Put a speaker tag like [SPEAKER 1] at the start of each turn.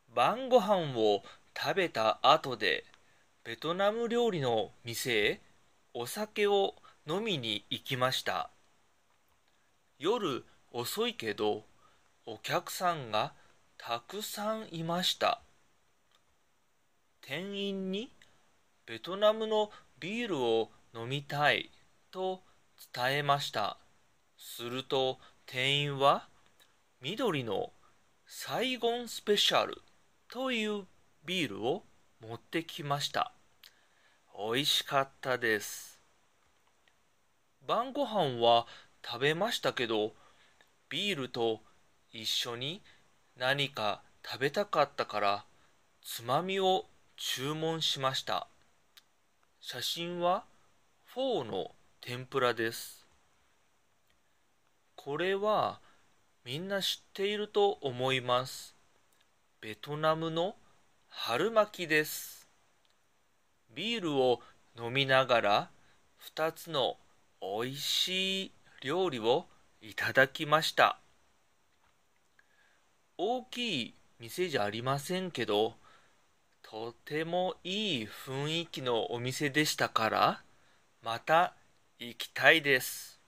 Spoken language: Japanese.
[SPEAKER 1] 晩ご飯を食べた後でベトナム料理の店へお酒を飲みに行きました。夜遅いけどお客さんがたくさんいました。店員にベトナムのビールを飲みたいと伝えました。すると店員は緑のサイゴンスペシャルというビールを持ってきました。美味しかったです。晩ご飯は食べましたけど、ビールと一緒に何か食べたかったから、つまみを注文しました。写真はフォーの天ぷらです。これはみんな知っていると思います。ベトナムの春巻きです。ビールを飲みながら2つのおいしい料理をいただきました。大きい店じゃありませんけど、とてもいい雰囲気のお店でしたから、また行きたいです。